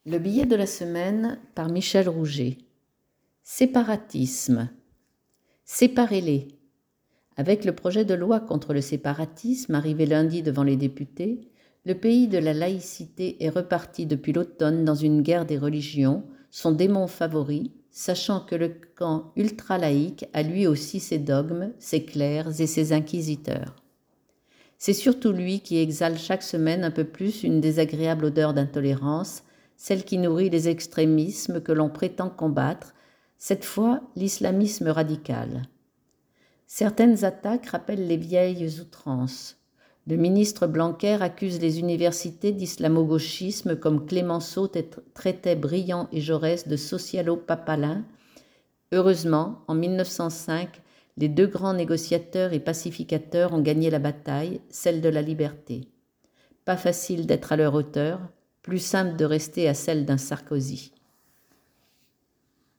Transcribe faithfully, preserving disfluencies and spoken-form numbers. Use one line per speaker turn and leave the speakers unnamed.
Le billet de la semaine par Michel Rouget. Séparatisme. Séparez-les. Avec le projet de loi contre le séparatisme arrivé lundi devant les députés, le pays de la laïcité est reparti depuis l'automne dans une guerre des religions, son démon favori, sachant que le camp ultra-laïque a lui aussi ses dogmes, ses clercs et ses inquisiteurs. C'est surtout lui qui exhale chaque semaine un peu plus une désagréable odeur d'intolérance, celle qui nourrit les extrémismes que l'on prétend combattre, cette fois l'islamisme radical. Certaines attaques rappellent les vieilles outrances. Le ministre Blanquer accuse les universités d'islamo-gauchisme comme Clémenceau traitait Briand et Jaurès de socialo-papalins. Heureusement, en mille neuf cent cinq, les deux grands négociateurs et pacificateurs ont gagné la bataille, celle de la liberté. Pas facile d'être à leur hauteur, plus simple de rester à celle d'un Sarkozy.